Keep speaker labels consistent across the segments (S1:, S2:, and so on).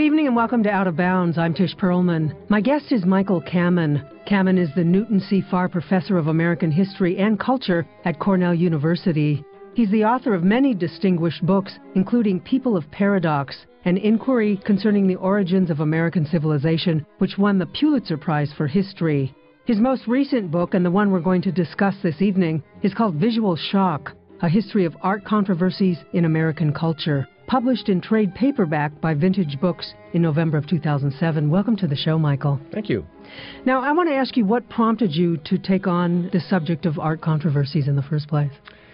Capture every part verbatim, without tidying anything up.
S1: evening and welcome to Out of Bounds. I'm Tish Perlman. My guest is Michael Kamen. Kamen is the Newton C. Farr Professor of American History and Culture at Cornell University. He's the author of many distinguished books, including People of Paradox, an inquiry concerning the origins of American civilization, which won the Pulitzer Prize for History. His most recent book, and the one we're going to discuss this evening, is called Visual Shock, A History of Art Controversies in American Culture, published in trade paperback by Vintage Books in November of two thousand seven. Welcome to the show, Michael.
S2: Thank you.
S1: Now, I want to ask you what prompted you to take on the subject of art controversies in the first place?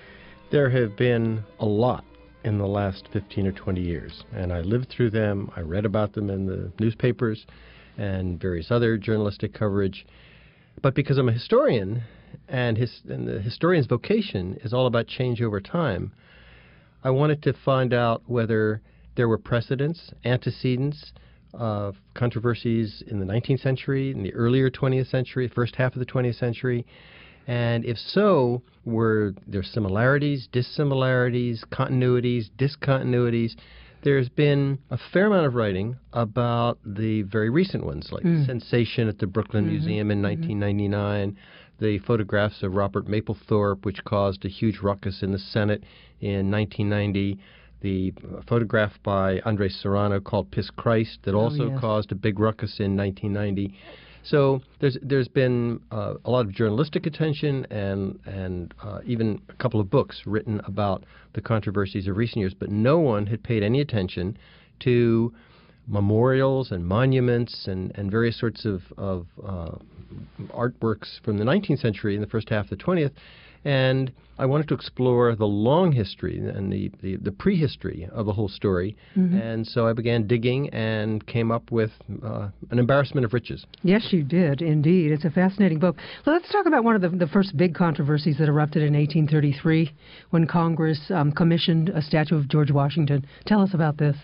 S2: There have been a lot in the last fifteen or twenty years, and I lived through them. I read about them in the newspapers and various other journalistic coverage. But because I'm a historian, and, his, and the historian's vocation is all about change over time, I wanted to find out whether there were precedents, antecedents of controversies in the nineteenth century, in the earlier twentieth century, first half of the twentieth century, and if so, were there similarities, dissimilarities, continuities, discontinuities? There's been a fair amount of writing about the very recent ones, like mm. Sensation at the Brooklyn mm-hmm. Museum in nineteen ninety-nine, mm-hmm. the photographs of Robert Mapplethorpe, which caused a huge ruckus in the Senate in nineteen ninety, the photograph by Andres Serrano called Piss Christ that also oh, yes. caused a big ruckus in nineteen ninety. So there's there's been uh, a lot of journalistic attention and and uh, even a couple of books written about the controversies of recent years, but no one had paid any attention to memorials and monuments and, and various sorts of, of uh, artworks from the nineteenth century in the first half of the twentieth. And I wanted to explore the long history and the, the, the prehistory of the whole story. Mm-hmm. And so I began digging and came up with uh, an embarrassment of riches.
S1: Yes, you did, indeed. It's a fascinating book. Well, let's talk about one of the, the first big controversies that erupted in eighteen thirty-three when Congress um, commissioned a statue of George Washington. Tell us about this.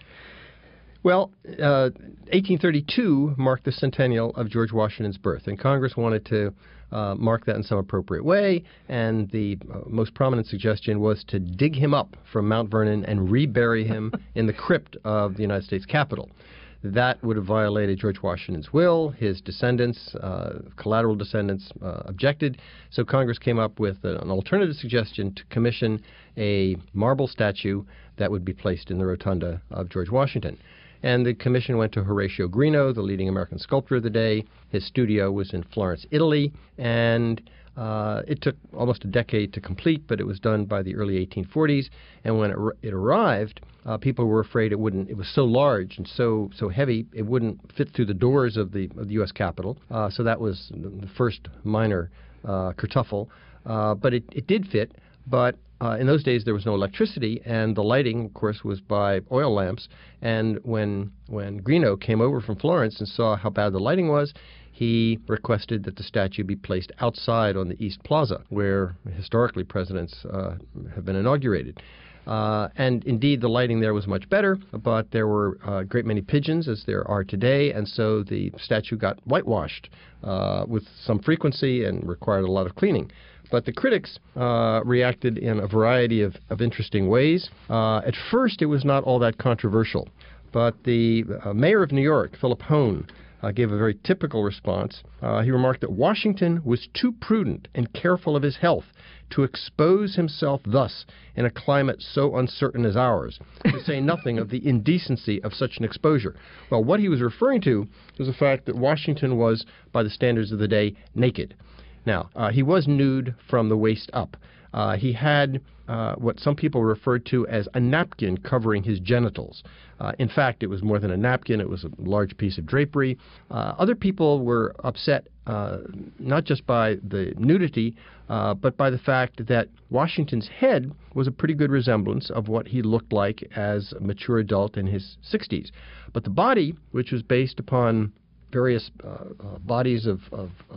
S2: Well, uh, eighteen thirty-two marked the centennial of George Washington's birth, and Congress wanted to uh, mark that in some appropriate way, and the uh, most prominent suggestion was to dig him up from Mount Vernon and rebury him in the crypt of the United States Capitol. That would have violated George Washington's will. His descendants, uh, collateral descendants, uh, objected, so Congress came up with an alternative suggestion to commission a marble statue that would be placed in the rotunda of George Washington. And the commission went to Horatio Greeno, the leading American sculptor of the day. His studio was in Florence, Italy, and uh, it took almost a decade to complete, but it was done by the early eighteen forties. And when it, it arrived, uh, people were afraid it wouldn't. It was so large and so so heavy, it wouldn't fit through the doors of the of the U S Capitol. Uh, so that was the first minor uh, kerfuffle. Uh, but it, it did fit. But Uh, in those days, there was no electricity, and the lighting, of course, was by oil lamps. And when when Greeno came over from Florence and saw how bad the lighting was, he requested that the statue be placed outside on the East Plaza, where historically presidents uh, have been inaugurated. Uh, and indeed, the lighting there was much better, but there were uh, a great many pigeons, as there are today, and so the statue got whitewashed uh, with some frequency and required a lot of cleaning. But the critics uh, reacted in a variety of, of interesting ways. Uh, at first, it was not all that controversial, but the uh, mayor of New York, Philip Hone, uh, gave a very typical response. Uh, he remarked that Washington was too prudent and careful of his health to expose himself thus in a climate so uncertain as ours, to say nothing of the indecency of such an exposure. Well, what he was referring to was the fact that Washington was, by the standards of the day, naked. Now, uh, he was nude from the waist up. Uh, he had uh, what some people referred to as a napkin covering his genitals. Uh, in fact, it was more than a napkin. It was a large piece of drapery. Uh, other people were upset uh, not just by the nudity, uh, but by the fact that Washington's head was a pretty good resemblance of what he looked like as a mature adult in his sixties. But the body, which was based upon various uh, uh, bodies of, of uh,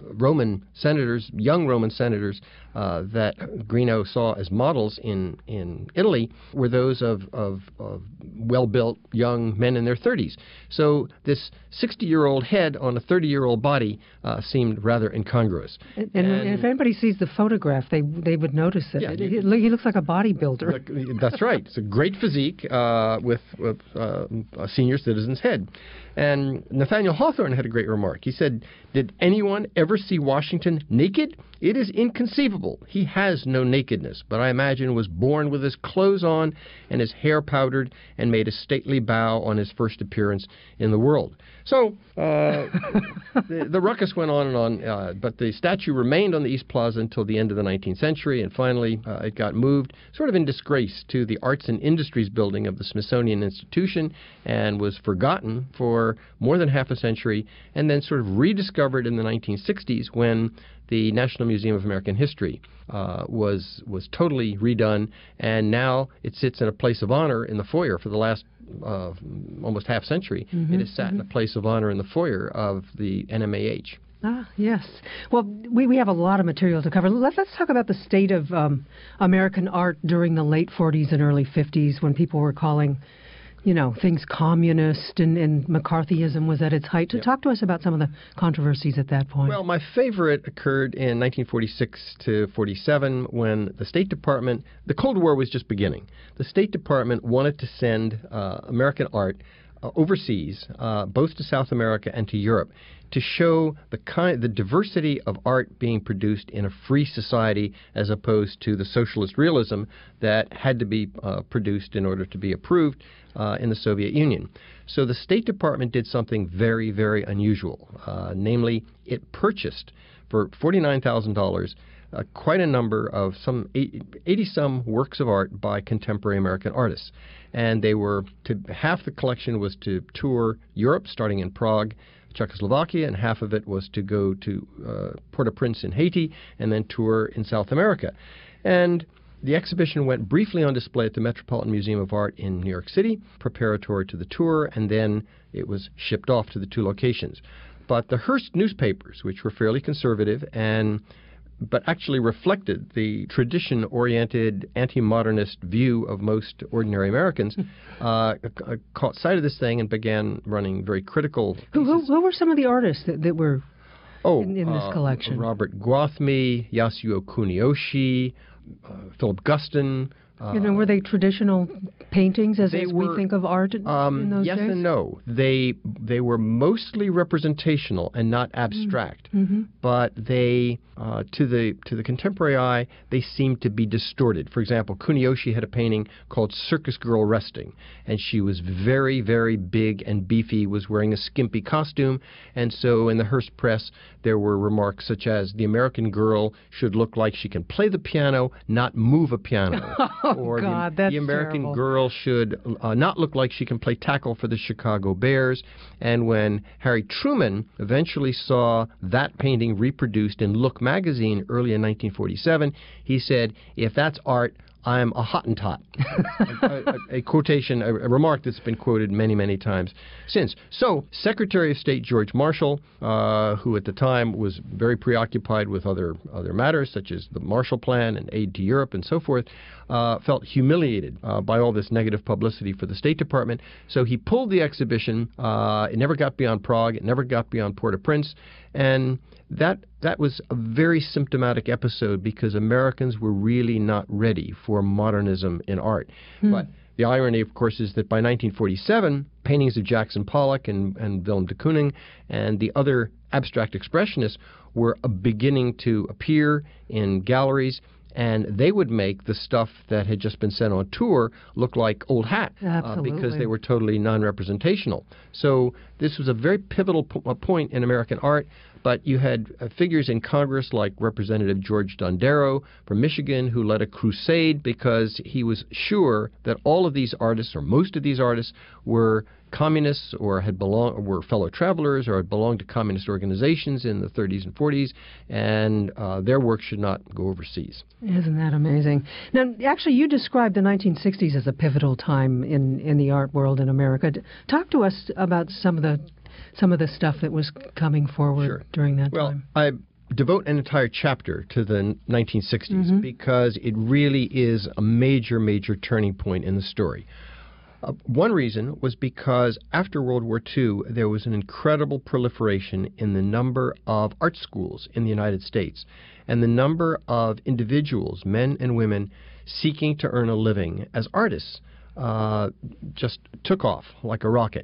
S2: Roman senators, young Roman senators, uh, that Greenough saw as models in, in Italy were those of, of, of well-built young men in their thirties. So this sixty-year-old head on a thirty-year-old body uh, seemed rather incongruous.
S1: And, and, and if anybody sees the photograph, they they would notice it.
S2: Yeah,
S1: it,
S2: you,
S1: it he looks like a bodybuilder.
S2: That's right. It's a great physique uh, with, with uh, a senior citizen's head. And Nathaniel Hawthorne had a great remark. He said, "Did anyone ever see Washington naked? It is inconceivable. He has no nakedness, but I imagine was born with his clothes on and his hair powdered and made a stately bow on his first appearance in the world." So uh, the, the ruckus went on and on, uh, but the statue remained on the East Plaza until the end of the nineteenth century, and finally uh, it got moved, sort of in disgrace, to the Arts and Industries building of the Smithsonian Institution and was forgotten for more than half a century, and then sort of rediscovered in the nineteen sixties when the National Museum of American History uh, was was totally redone, and now it sits in a place of honor in the foyer for the last uh, almost half century.
S1: Mm-hmm,
S2: it has sat
S1: mm-hmm.
S2: in a place of honor in the foyer of the N M A H.
S1: Ah, yes. Well, we, we have a lot of material to cover. Let, let's talk about the state of um, American art during the late forties and early fifties, when people were calling, you know, things communist, and, and McCarthyism was at its height. So
S2: Yep.
S1: talk to us about some of the controversies at that point.
S2: Well, my favorite occurred in nineteen forty-six to forty-seven when the State Department, the Cold War was just beginning. The State Department wanted to send uh, American art uh, overseas, uh, both to South America and to Europe, to show the kind, the diversity of art being produced in a free society as opposed to the socialist realism that had to be uh, produced in order to be approved uh, in the Soviet Union. So the State Department did something very, very unusual. Uh, namely, it purchased for forty-nine thousand dollars uh, quite a number of some eighty-some works of art by contemporary American artists. And they were, to half the collection was to tour Europe, starting in Prague, Czechoslovakia, and half of it was to go to uh, Port-au-Prince in Haiti and then tour in South America. And the exhibition went briefly on display at the Metropolitan Museum of Art in New York City, preparatory to the tour, and then it was shipped off to the two locations. But the Hearst newspapers, which were fairly conservative and but actually reflected the tradition-oriented, anti-modernist view of most ordinary Americans, uh, caught sight of this thing and began running very critical
S1: who, who,
S2: pieces.
S1: who were some of the artists that, that were
S2: oh,
S1: in, in this
S2: uh,
S1: collection?
S2: Robert Gwathmey, Yasuo Kuniyoshi, uh, Philip Guston. Uh,
S1: you know, were they traditional paintings as,
S2: they
S1: as
S2: were,
S1: we think of art in,
S2: um,
S1: in those
S2: yes
S1: days?
S2: and no. They they were mostly representational and not abstract,
S1: mm-hmm.
S2: but they uh, to the to the contemporary eye they seemed to be distorted. For example, Kuniyoshi had a painting called Circus Girl Resting, and she was very very big and beefy, was wearing a skimpy costume, and so in the Hearst press there were remarks such as the American girl should look like she can play the piano, not move a piano.
S1: Oh,
S2: or
S1: God,
S2: the,
S1: that's
S2: the American
S1: terrible.
S2: girl should uh, not look like she can play tackle for the Chicago Bears. And when Harry Truman eventually saw that painting reproduced in Look magazine early in nineteen forty-seven, he said, "If that's art, I'm a Hottentot." a, a, a quotation, a, a remark that's been quoted many, many times since. So, Secretary of State George Marshall, uh, who at the time was very preoccupied with other other matters, such as the Marshall Plan and aid to Europe and so forth, uh, felt humiliated uh, by all this negative publicity for the State Department. So he pulled the exhibition. Uh, it never got beyond Prague. It never got beyond Port-au-Prince. And that that was a very symptomatic episode because Americans were really not ready for modernism in art.
S1: Hmm.
S2: But the irony, of course, is that by nineteen forty-seven, paintings of Jackson Pollock and, and Willem de Kooning and the other abstract expressionists were uh, beginning to appear in galleries, and they would make the stuff that had just been sent on tour look like old hat uh, because they were totally non-representational. So this was a very pivotal po- point in American art, but you had uh, figures in Congress like Representative George Dondero from Michigan who led a crusade because he was sure that all of these artists, or most of these artists, were communists or had belong or were fellow travelers or had belonged to communist organizations in the thirties and forties, and uh, their work should not go overseas.
S1: Isn't that amazing? Now, actually, you described the nineteen sixties as a pivotal time in, in the art world in America. Talk to us about some of the some of the stuff that was coming forward
S2: Sure.
S1: during that
S2: well,
S1: time.
S2: I devote an entire chapter to the nineteen sixties
S1: Mm-hmm.
S2: because it really is a major, major turning point in the story. Uh, one reason was because after World War Two, there was an incredible proliferation in the number of art schools in the United States, and the number of individuals, men and women, seeking to earn a living as artists uh, just took off like a rocket.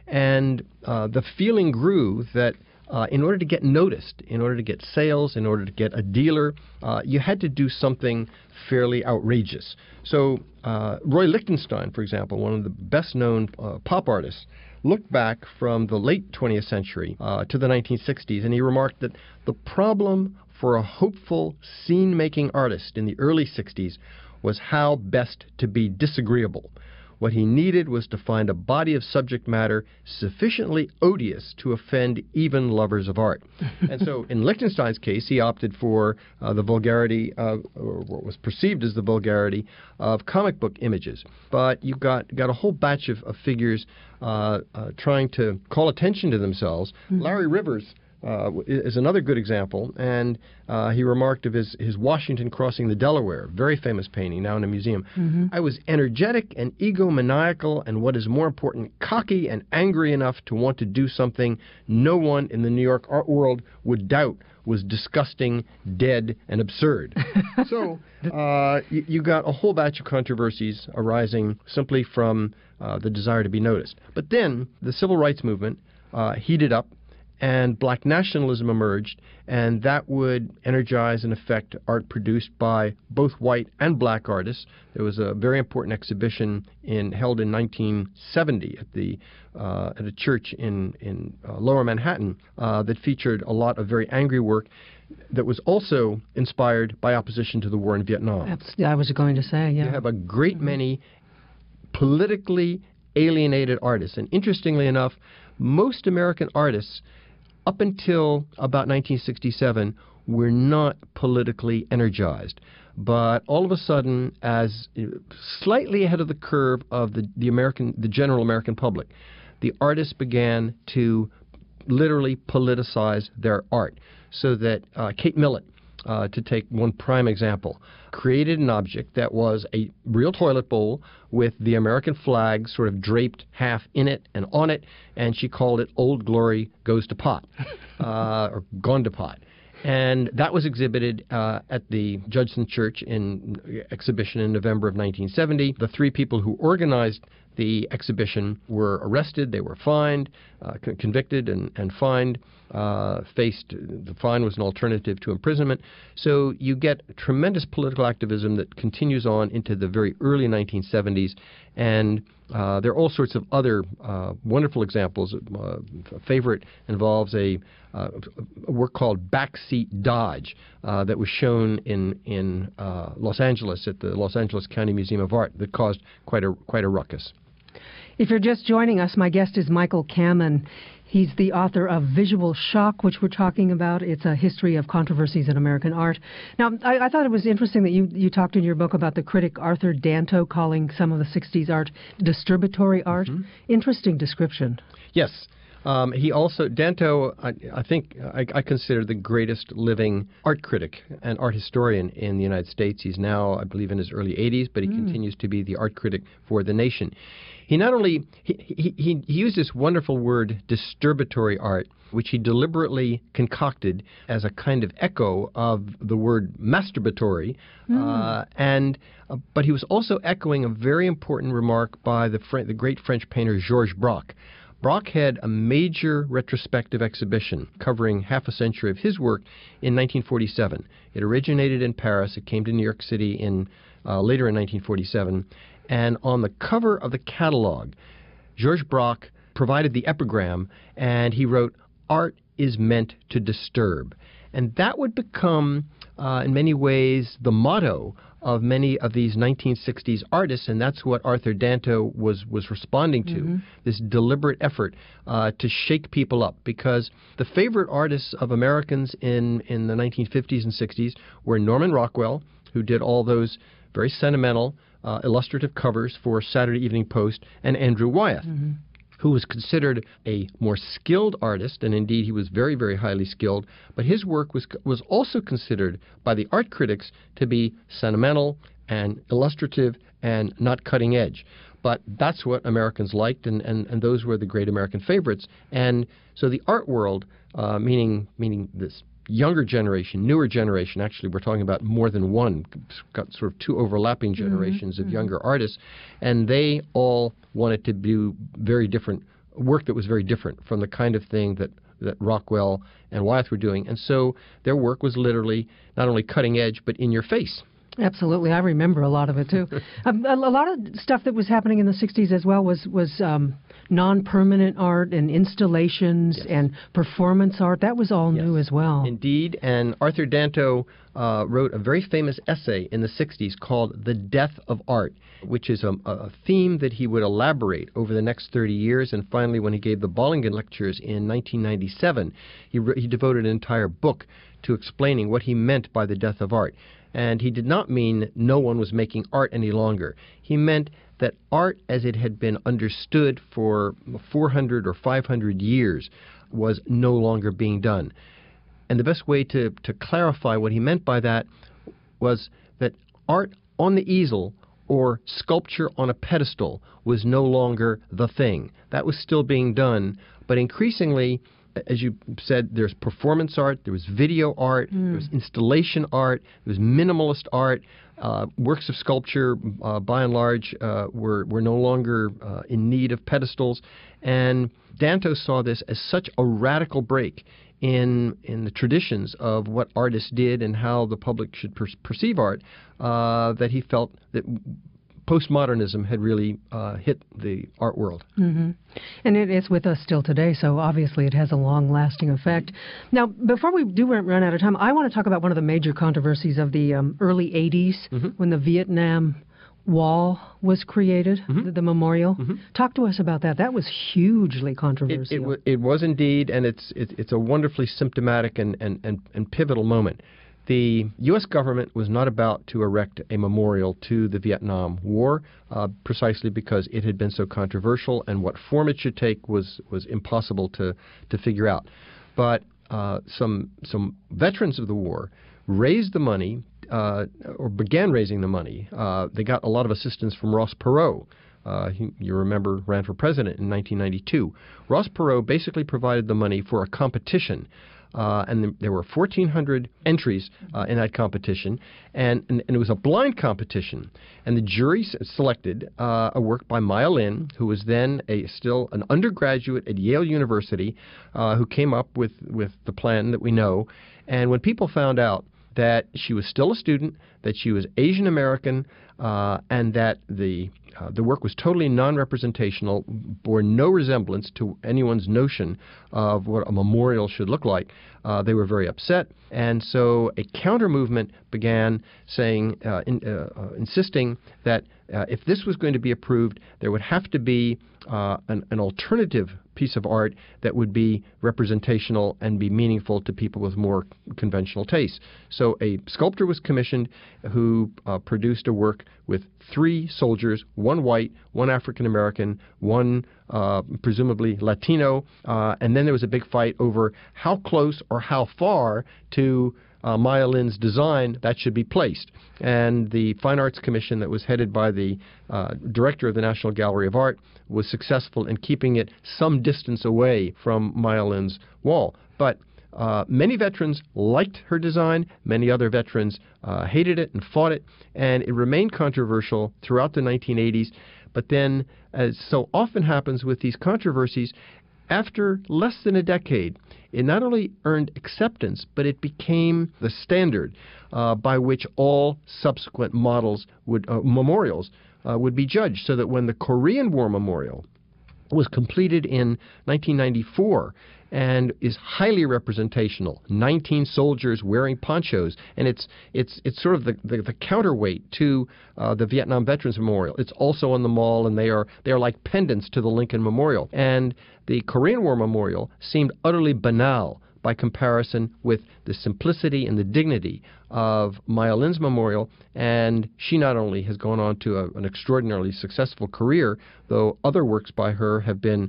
S2: And uh, the feeling grew that Uh, in order to get noticed, in order to get sales, in order to get a dealer, uh, you had to do something fairly outrageous. So uh, Roy Lichtenstein, for example, one of the best-known uh, pop artists, looked back from the late twentieth century uh, to the nineteen sixties, and he remarked that the problem for a hopeful scene-making artist in the early sixties was how best to be disagreeable. What he needed was to find a body of subject matter sufficiently odious to offend even lovers of art. And so in Lichtenstein's case, he opted for uh, the vulgarity, of, or what was perceived as the vulgarity, of comic book images. But you got, got a whole batch of, of figures uh, uh, trying to call attention to themselves. Mm-hmm. Larry Rivers Uh, is another good example, and uh, he remarked of his, his Washington crossing the Delaware, very famous painting, now in a museum. Mm-hmm. I was energetic and egomaniacal, and what is more important, cocky and angry enough to want to do something no one in the New York art world would doubt was disgusting, dead, and absurd. So uh, you, you got a whole batch of controversies arising simply from uh, the desire to be noticed. But then the civil rights movement uh, heated up, and black nationalism emerged, and that would energize and affect art produced by both white and black artists. There was a very important exhibition in, held in nineteen seventy at the uh, at a church in in uh, Lower Manhattan uh, that featured a lot of very angry work that was also inspired by opposition to the war in Vietnam.
S1: That's, I was going to say, yeah.
S2: You have a great mm-hmm. many politically alienated artists, and interestingly enough, most American artists up until about nineteen sixty-seven, we're not politically energized. But all of a sudden, as slightly ahead of the curve of the, the American, the general American public, the artists began to literally politicize their art. So that uh, Kate Millett, uh, to take one prime example, created an object that was a real toilet bowl with the American flag sort of draped half in it and on it, and she called it Old Glory Goes to Pot, uh, or Gone to Pot. And that was exhibited uh, at the Judson Church in exhibition in November of nineteen seventy. The three people who organized the exhibition were arrested, they were fined, uh, con- convicted and, and fined, uh, faced, the fine was an alternative to imprisonment. So you get tremendous political activism that continues on into the very early nineteen seventies, and uh, there are all sorts of other uh, wonderful examples. Uh, a favorite involves a, uh, a work called Backseat Dodge uh, that was shown in, in uh, Los Angeles at the Los Angeles County Museum of Art that caused quite a, quite a ruckus.
S1: If you're just joining us, my guest is Michael Kamen. He's the author of Visual Shock, which we're talking about. It's a history of controversies in American art. Now, I, I thought it was interesting that you, you talked in your book about the critic Arthur Danto calling some of the sixties art distributory art. Mm-hmm. Interesting description.
S2: Yes. Um, he also, Danto, I, I think, I, I consider the greatest living art critic and art historian in the United States. He's now, I believe, in his early eighties, but he mm. continues to be the art critic for the nation. He not only, he, he, he, he used this wonderful word, disturbatory art, which he deliberately concocted as a kind of echo of the word masturbatory, mm. uh, and uh, but he was also echoing a very important remark by the, Fr- the great French painter Georges Braque. Braque had a major retrospective exhibition covering half a century of his work in nineteen forty-seven. It originated in Paris. It came to New York City in uh, later in nineteen forty-seven. And on the cover of the catalog, Georges Braque provided the epigram, and he wrote, "Art is meant to disturb." And that would become, uh, in many ways, the motto of many of these nineteen sixties artists, and that's what Arthur Danto was, was responding to, mm-hmm. this deliberate effort uh, to shake people up, because the favorite artists of Americans in, in the nineteen fifties and sixties were Norman Rockwell, who did all those very sentimental, uh, illustrative covers for Saturday Evening Post, and Andrew Wyeth, mm-hmm. who was considered a more skilled artist, and indeed he was very, very highly skilled, but his work was was also considered by the art critics to be sentimental and illustrative and not cutting edge. But that's what Americans liked, and, and, and those were the great American favorites. And so the art world, uh, meaning meaning this younger generation, newer generation, actually we're talking about more than one, got sort of two overlapping generations mm-hmm. of younger artists, and they all wanted to do very different work that was very different from the kind of thing that, that Rockwell and Wyeth were doing. And so their work was literally not only cutting edge, but in your face.
S1: Absolutely. I remember a lot of it, too. um, a, a lot of stuff that was happening in the sixties as well was, was um, non-permanent art and installations yes. and performance art. That was all yes. new as well.
S2: Indeed. And Arthur Danto uh, wrote a very famous essay in the sixties called The Death of Art, which is a, a theme that he would elaborate over the next thirty years. And finally, when he gave the Bollingen Lectures in nineteen ninety-seven, he, re- he devoted an entire book to explaining what he meant by the death of art. And he did not mean no one was making art any longer. He meant that art as it had been understood for four hundred or five hundred years was no longer being done. And the best way to, to clarify what he meant by that was that art on the easel or sculpture on a pedestal was no longer the thing. That was still being done, but increasingly, as you said, there's performance art, there was video art, mm. there was installation art, there was minimalist art. Uh, works of sculpture, uh, by and large, uh, were, were no longer uh, in need of pedestals. And Danto saw this as such a radical break in in the traditions of what artists did and how the public should per- perceive art, uh, that he felt that postmodernism had really uh, hit the art world.
S1: Mm-hmm. And it is with us still today, so obviously it has a long-lasting effect. Now, before we do run out of time, I want to talk about one of the major controversies of the um, early eighties, mm-hmm. when the Vietnam Wall was created, mm-hmm. the, the memorial. Mm-hmm. Talk to us about that. That was hugely controversial.
S2: It, it, w- it was indeed, and it's it, it's a wonderfully symptomatic and, and, and, and pivotal moment. The U S government was not about to erect a memorial to the Vietnam War, uh, precisely because it had been so controversial, and what form it should take was, was impossible to, to figure out. But uh, some some veterans of the war raised the money, uh, or began raising the money. Uh, they got a lot of assistance from Ross Perot. Uh, he, you remember, ran for president in nineteen ninety-two. Ross Perot basically provided the money for a competition. Uh, and th- there were fourteen hundred entries uh, in that competition, and, and, and it was a blind competition. And the jury s- selected uh, a work by Maya Lin, who was then a still an undergraduate at Yale University, uh, who came up with, with the plan that we know. And when people found out that she was still a student, that she was Asian American, uh, and that the uh, the work was totally non-representational, bore no resemblance to anyone's notion of what a memorial should look like, uh, they were very upset. And so a counter-movement began saying, uh, in, uh, uh, insisting that uh, if this was going to be approved, there would have to be uh, an, an alternative piece of art that would be representational and be meaningful to people with more conventional tastes. So a sculptor was commissioned who uh, produced a work with three soldiers, one white, one African American, one uh, presumably Latino, uh, and then there was a big fight over how close or how far to Uh, Maya Lin's design that should be placed. And the Fine Arts Commission that was headed by the uh, director of the National Gallery of Art was successful in keeping it some distance away from Maya Lin's wall. But uh, many veterans liked her design. Many other veterans uh, hated it and fought it. And it remained controversial throughout the nineteen eighties. But then, as so often happens with these controversies, after less than a decade, it not only earned acceptance, but it became the standard uh, by which all subsequent models would uh, memorials uh, would be judged. So that when the Korean War Memorial was completed in nineteen ninety-four and is highly representational, nineteen soldiers wearing ponchos, and it's it's it's sort of the, the, the counterweight to uh, the Vietnam Veterans Memorial. It's also on the mall, and they are they are like pendants to the Lincoln Memorial. And the Korean War Memorial seemed utterly banal by comparison with the simplicity and the dignity of Maya Lin's memorial. And she not only has gone on to a, an extraordinarily successful career, though other works by her have been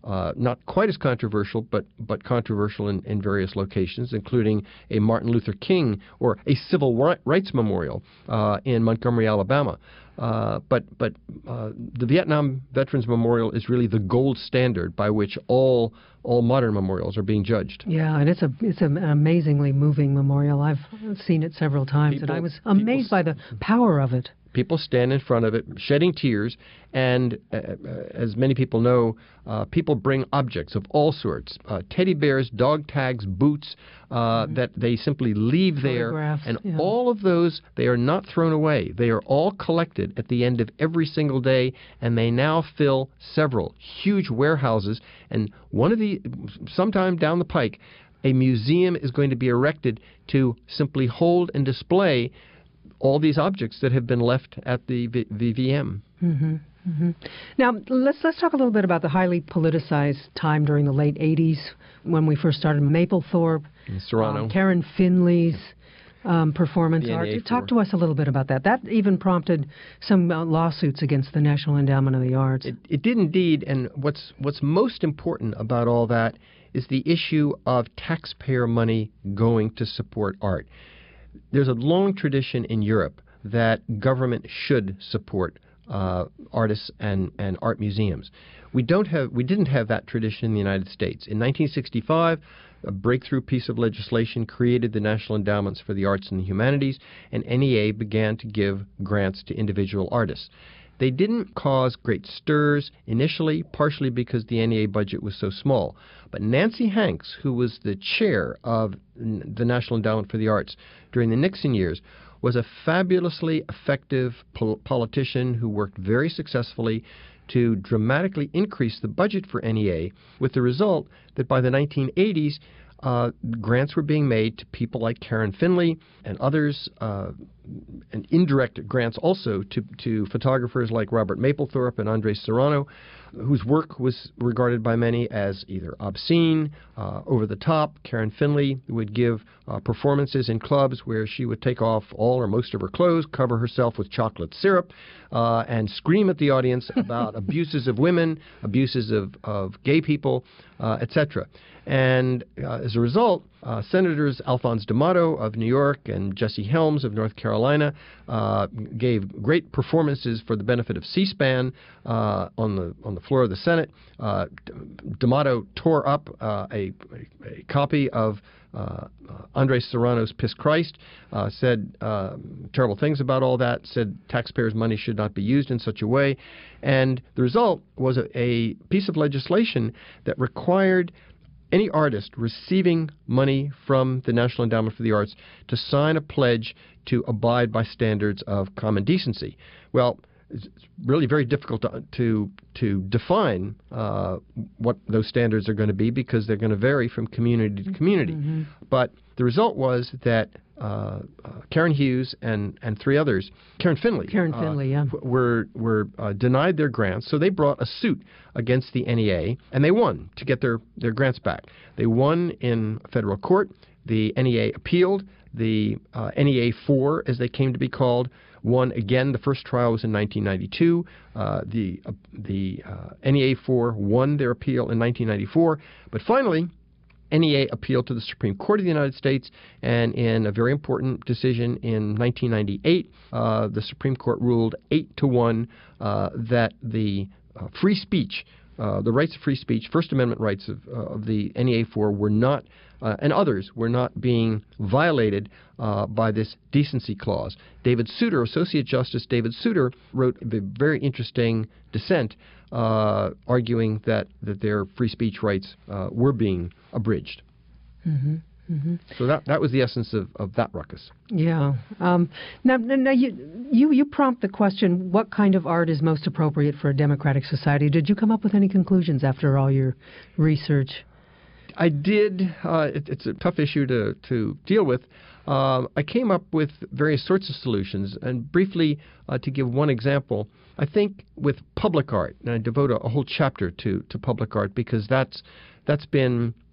S2: uh, not quite as controversial, but but controversial in, in various locations, including a Martin Luther King or a civil rights memorial uh, in Montgomery, Alabama. Uh, but but uh, the Vietnam Veterans Memorial is really the gold standard by which all all modern memorials are being judged.
S1: Yeah, and it's a it's an amazingly moving memorial. I've seen it several times,
S2: People,
S1: and I was amazed by the power of it.
S2: People stand in front of it, shedding tears, and uh, as many people know, uh, people bring objects of all sorts, uh, teddy bears, dog tags, boots, uh, mm-hmm. that they simply leave there. And yeah. all of those, they are not thrown away. They are all collected at the end of every single day, and they now fill several huge warehouses. And one of the, sometime down the pike, a museum is going to be erected to simply hold and display all these objects that have been left at the V V M.
S1: Mm-hmm, mm-hmm. Now, let's let's talk a little bit about the highly politicized time during the late eighties when we first started. Mapplethorpe,
S2: Serrano,
S1: um, Karen Finley's um, performance art. Talk to us a little bit about that. That even prompted some uh, lawsuits against the National Endowment of the Arts.
S2: It, it did indeed, and what's what's most important about all that is the issue of taxpayer money going to support art. There's a long tradition in Europe that government should support uh, artists and, and art museums. We don't have, we didn't have that tradition in the United States. In nineteen sixty-five, a breakthrough piece of legislation created the National Endowments for the Arts and the Humanities, and N E A began to give grants to individual artists. They didn't cause great stirs initially, partially because the N E A budget was so small. But Nancy Hanks, who was the chair of the National Endowment for the Arts during the Nixon years, was a fabulously effective pol- politician who worked very successfully to dramatically increase the budget for N E A, with the result that by the nineteen eighties, Uh, grants were being made to people like Karen Finley and others, uh, and indirect grants also to, to photographers like Robert Mapplethorpe and Andres Serrano, whose work was regarded by many as either obscene, uh, over the top. Karen Finley would give uh, performances in clubs where she would take off all or most of her clothes, cover herself with chocolate syrup, uh, and scream at the audience about abuses of women, abuses of, of gay people, uh, et cetera. And uh, as a result, uh, Senators Alphonse D'Amato of New York and Jesse Helms of North Carolina uh, gave great performances for the benefit of C-SPAN uh, on the on the floor of the Senate. Uh, D'Amato tore up uh, a, a, a copy of Uh, uh, Andres Serrano's Piss Christ, uh, said uh, terrible things about all that, said taxpayers' money should not be used in such a way. And the result was a, a piece of legislation that required any artist receiving money from the National Endowment for the Arts to sign a pledge to abide by standards of common decency. Well, it's really very difficult to to, to define uh, what those standards are going to be because they're going to vary from community to community. Mm-hmm. But the result was that uh, uh, Karen Hughes and, and three others, Karen Finley,
S1: Karen
S2: uh,
S1: Finley, yeah.
S2: were were uh, denied their grants. So they brought a suit against the N E A, and they won to get their, their grants back. They won in federal court. The N E A appealed. The uh, N E A four, as they came to be called, won again. The first trial was in nineteen ninety-two. Uh, the uh, the uh, N E A four won their appeal in nineteen ninety-four. But finally, N E A appealed to the Supreme Court of the United States, and in a very important decision in nineteen ninety-eight, uh, the Supreme Court ruled eight to one uh, that the uh, free speech, uh, the rights of free speech, First Amendment rights of, uh, of the N E A four were not, uh, and others were not being violated uh, by this decency clause. David Souter, Associate Justice David Souter, wrote a very interesting dissent uh, arguing that, that their free speech rights uh, were being abridged.
S1: Mm-hmm. Mm-hmm.
S2: So that that was the essence of, of that ruckus.
S1: Yeah. Um, now, now you, you you prompt the question: what kind of art is most appropriate for a democratic society? Did you come up with any conclusions after all your research?
S2: I did. Uh, it, it's a tough issue to to deal with. Uh, I came up with various sorts of solutions, and briefly, uh, to give one example, I think with public art, and I devote a, a whole chapter to to public art because that's that's been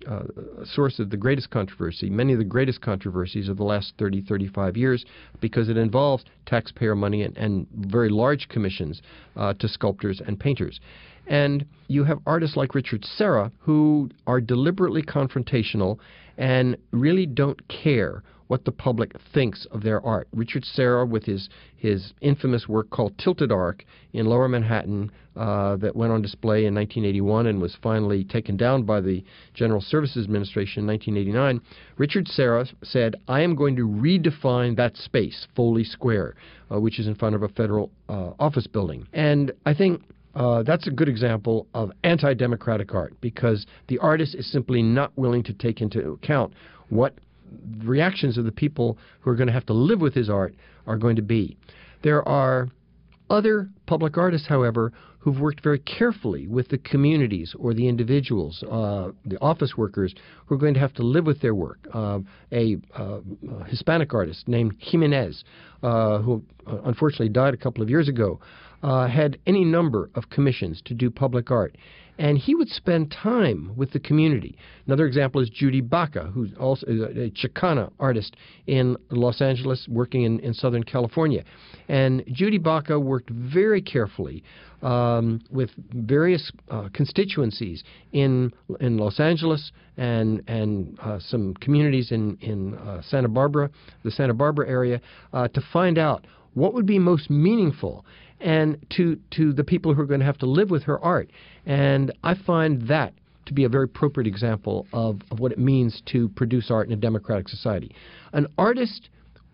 S2: uh, source of the greatest controversy, many of the greatest controversies of the last thirty, thirty-five years, because it involves taxpayer money and, and very large commissions uh, to sculptors and painters. And you have artists like Richard Serra who are deliberately confrontational and really don't care what the public thinks of their art. Richard Serra, with his his infamous work called Tilted Arc in Lower Manhattan, uh, that went on display in nineteen eighty-one and was finally taken down by the General Services Administration in nineteen eighty-nine, Richard Serra said, "I am going to redefine that space, Foley Square, uh, which is in front of a federal uh, office building." And I think Uh, that's a good example of anti-democratic art, because the artist is simply not willing to take into account what the reactions of the people who are going to have to live with his art are going to be. There are other public artists, however, who've worked very carefully with the communities or the individuals, uh, the office workers, who are going to have to live with their work. Uh, a uh, Hispanic artist named Jimenez, uh, who unfortunately died a couple of years ago, uh, had any number of commissions to do public art. And he would spend time with the community. Another example is Judy Baca, who's also a Chicana artist in Los Angeles, working in, in Southern California. And Judy Baca worked very carefully um, with various uh, constituencies in in Los Angeles and and uh, some communities in in uh, Santa Barbara, the Santa Barbara area, uh, to find out what would be most meaningful and to to the people who are going to have to live with her art. And I find that to be a very appropriate example of, of what it means to produce art in a democratic society. An artist,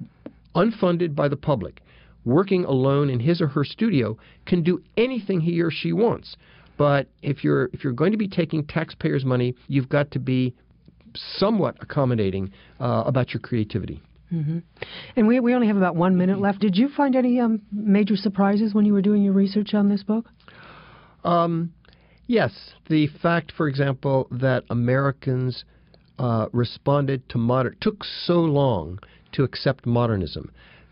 S2: unfunded by the public, working alone in his or her studio, can do anything he or she wants. But if you're if you're going to be taking taxpayers' money, you've got to be somewhat accommodating uh, about your creativity.
S1: Mm-hmm. And we we only have about one minute left. Did you find any um, major surprises when you were doing your research on this book?
S2: Um, yes. The fact, for example, that Americans uh, responded to modern took so long to accept modernism.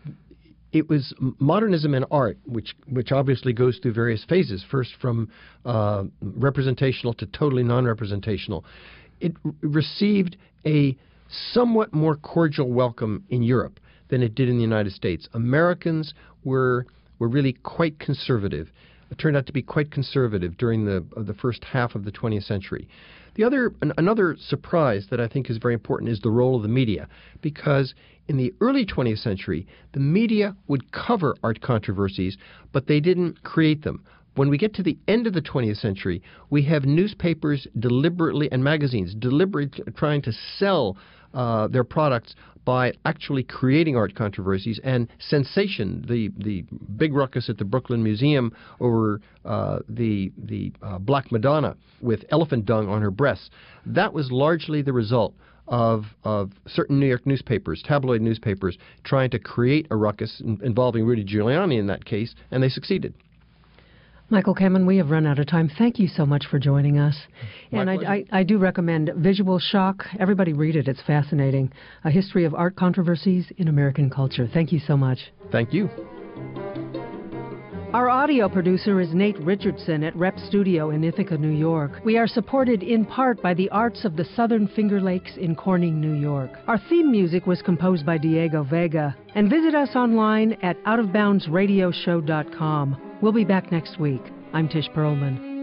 S2: It was modernism in art, which which obviously goes through various phases. First, from uh, representational to totally non-representational. It r- received a somewhat more cordial welcome in Europe than it did in the United States. Americans were were really quite conservative. It turned out to be quite conservative during the uh, the first half of the twentieth century. The other an, another surprise that I think is very important is the role of the media, because in the early twentieth century, the media would cover art controversies, but they didn't create them. When we get to the end of the twentieth century, we have newspapers deliberately and magazines deliberately trying to sell uh, their products by actually creating art controversies. And Sensation, the the big ruckus at the Brooklyn Museum over uh, the the uh, Black Madonna with elephant dung on her breasts, that was largely the result of of certain New York newspapers, tabloid newspapers, trying to create a ruckus in, involving Rudy Giuliani in that case, and they succeeded.
S1: Michael Kamen, we have run out of time. Thank you so much for joining us.
S2: My
S1: and I,
S2: pleasure.
S1: I, I do recommend Visual Shock. Everybody read it. It's fascinating. A History of Art Controversies in American Culture. Thank you so much.
S2: Thank you.
S1: Our audio producer is Nate Richardson at Rep Studio in Ithaca, New York. We are supported in part by the arts of the Southern Finger Lakes in Corning, New York. Our theme music was composed by Diego Vega. And visit us online at out of bounds radio show dot com. We'll be back next week. I'm Tish Perlman.